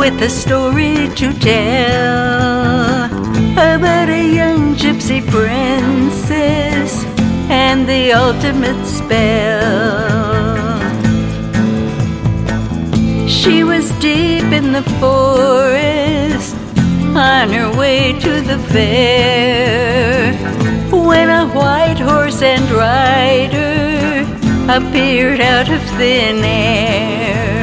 with a story to tell about a young gypsy princess and the ultimate spell. She was deep in the forest on her way to the fair when a white horse and rider appeared out of thin air.